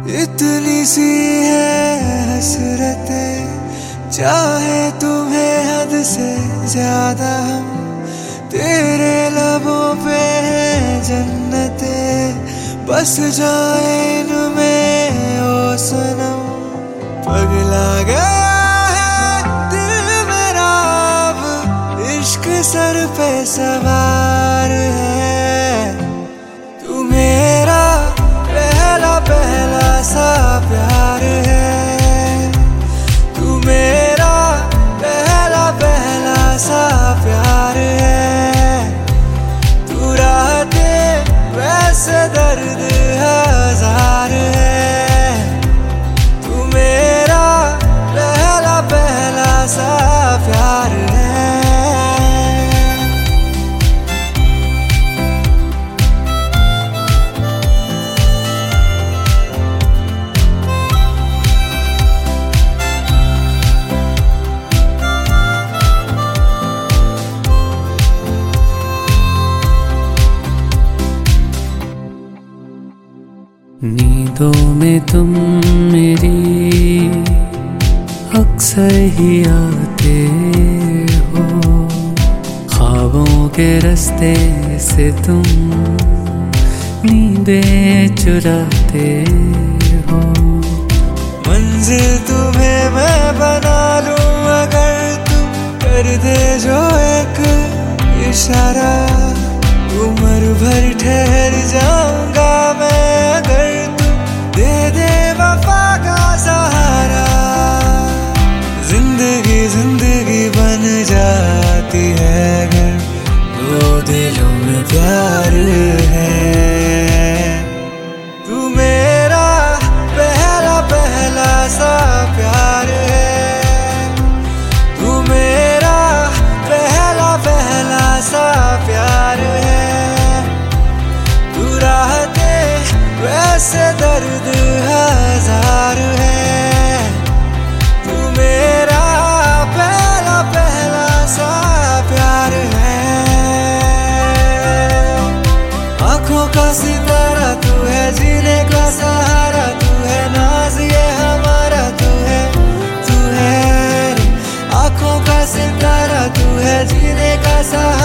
इतनी सी है हसरतें, चाहे तुम्हें हद से ज्यादा हम, तेरे लबों पे है जन्नतें, बस जाए इनमें ओ सनम। पगला गया है दिल मेरा अब, इश्क सर पे सवार है। तू मेरा पहला पहला सा प्यार है, तू मेरा पहला पहला सा प्यार है। तू रातें वैसे दर्द हजार है, तू मेरा पहला पहला सा प्यार है। नींदों में तुम मेरी अक्सर ही आते हो, ख्वाबों के रास्ते से तुम नींदें चुराते हो। मंजिल तुम्हें मैं बना लूं अगर तुम कर दे जो एक इशारा, उम्र भर ठहर जाऊंगा मैं अगर तुम दे दे वफा का सहारा। जिंदगी जिंदगी बन जाती है अगर दो दिलों में प्यार है। तू मेरा पहला पहला सा प्यार है, तू मेरा पहला पहला सा प्यार है। वैसे दर्द हजार है, तू मेरा पहला पहला सा प्यार है। आंखों का सितारा तू है, जीने का सहारा तू है, नाज ये हमारा तू है, तू है। आंखों का सितारा तू है, जीने का सहारा